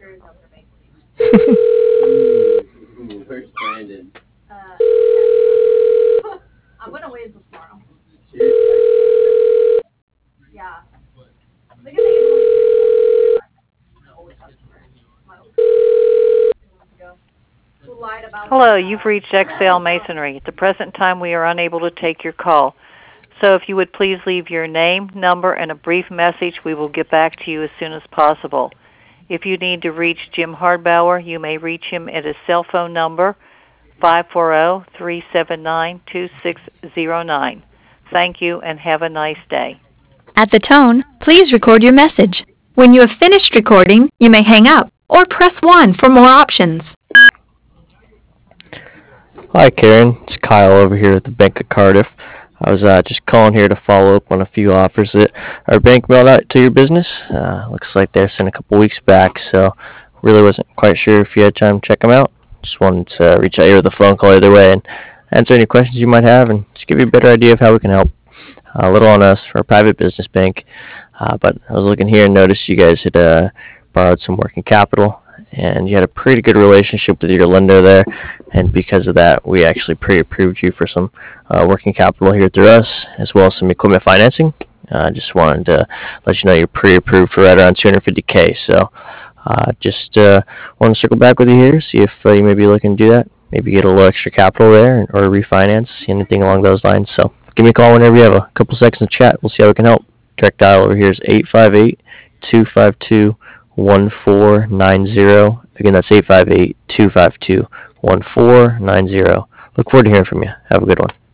Where's Brandon? I'm gonna wait until tomorrow. Yeah. The good thing is my old customer. My old customer. Who lied about Hello, you've reached XL Masonry. At the present time, we are unable to take your call. So if you would please leave your name, number, and a brief message, we will get back to you as soon as possible. If you need to reach Jim Hardbauer, you may reach him at his cell phone number, 540-379-2609. Thank you and have a nice day. At the tone, please record your message. When you have finished recording, you may hang up or press 1 for more options. Hi, Karen. It's Kyle over here at the Bank of Cardiff. I was just calling here to follow up on a few offers that our bank mailed out to your business. Looks like they're sent a couple weeks back, so really wasn't quite sure if you had time to check them out. Just wanted to reach out here with a phone call either way and answer any questions you might have and just give you a better idea of how we can help. A little on us for a private business bank, but I was looking here and noticed you guys had borrowed some working capital, and you had a pretty good relationship with your lender there, and because of that, we actually pre-approved you for some working capital here through us, as well as some equipment financing. Just wanted to let you know you're pre-approved for right around $250K, so just want to circle back with you here, see if you may be looking to do that, maybe get a little extra capital there, or refinance, anything along those lines. So give me a call whenever you have a couple seconds to chat. We'll see how we can help. Direct dial over here is 858-252-1490. Again, that's 858-252-1490. Look forward to hearing from you. Have a good one.